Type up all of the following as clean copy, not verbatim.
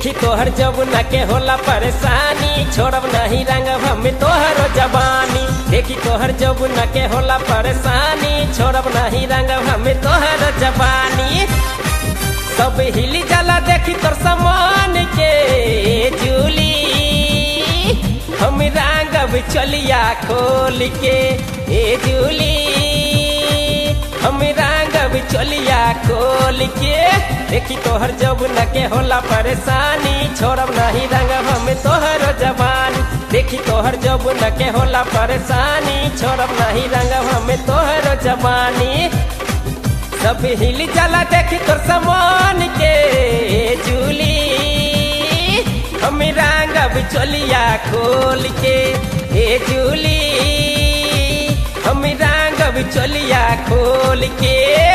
देखी तोहर जमुना के होला परेशानी, छोड़ब नहीं रंगब हम तोहर जवानी। देखी तोहर जमुना के होला परेशानी, छोड़ब नहीं रंगब हम तोहर जवानी। सब हिली जाला देखी तोर समान के जूली, हम रंगब चलिया खोल के ए जूली, हम रंगब चलिया खोल के। देखी तोहर जमुना के होला परेशानी, छोड़ब नहीं रंगब हम तोहर जवानी। देखी तोहर जमुना के होला परेशानी, छोड़ब नहीं रंगब हम तोहर जवानी। सब हिल जाला देखी तोर समान के जूली, हम रंगब चलिया खोल के ए जूली, हम रंगब चलिया खोल के।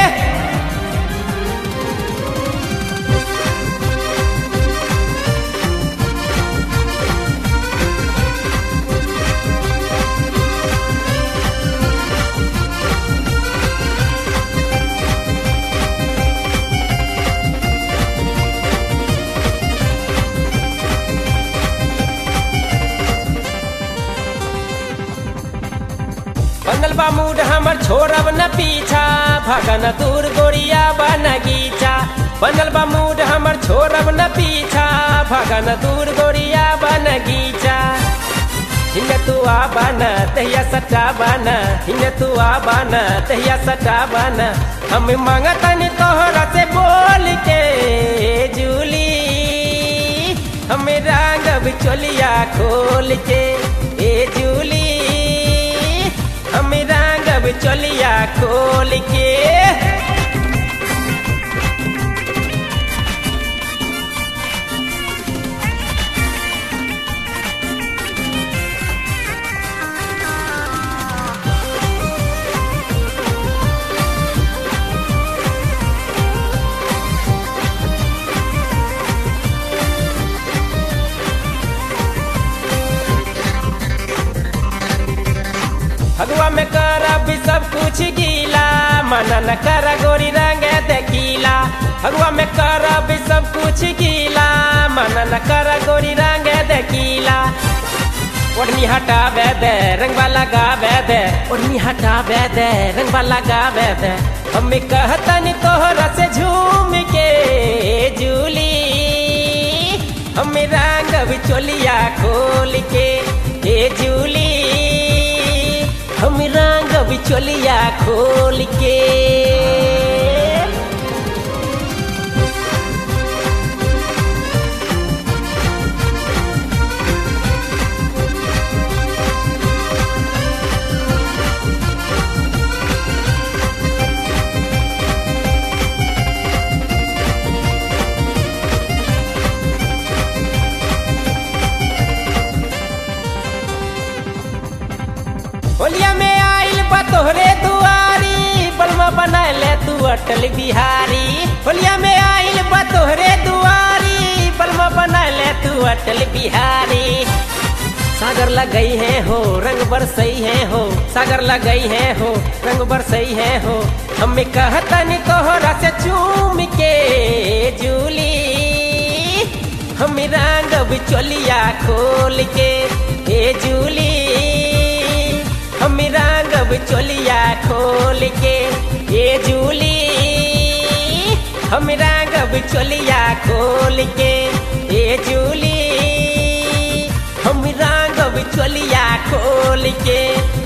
बनल बा मूड हमर छोड़ब न पीछा, भगन दूर गोरिया बनगीचा। बनल बा मूड हमर छोड़ब न पीछा, भगन दूर गोरिया बनगीचा। हिंग तू आ बन तहिया सटा बन, हिंग तू आ बन तहिया सटा बन। हम मांगतनी तोहरा से बोल के जूली, हम रंगब चलिया खोल के ए जूली, हम रंगब चलिया खोल के। फगुआ में करब सब कुछ गीला, मना न कर गोरी रंग देखीला। फगुआ में करब सब कुछ गीला, मना न कर गोरी रंग देखीला। ओढ़नी हटावे दे रंगवा लगावे दे, ओढ़नी हटावे दे रंगवा लगावे दे। हम कहतनी तोहरा से झूम के जूली, हम रंगब चलिया खोल के ए जूली, हम रंगब चलिया खोल के। होलिया में आइल बा तोहरे दुआरी, बलमा बना ले तू अटल बिहारी। होलिया में आइल बा तोहरे दुआरी, बलमा बना ले तू अटल बिहारी। सागर लगई है हो रंग बरसई है हो, सागर लगई है हो रंग बरसई है हो। हम कहतनी तोहरा से चूम के जूली, हम रंगब चलिया खोल के ए जूली, हम रंगब चलिया खोल के ए जूली, हम रंगब चलिया खोल के ए जूली, हम रंगब चलिया खोल के।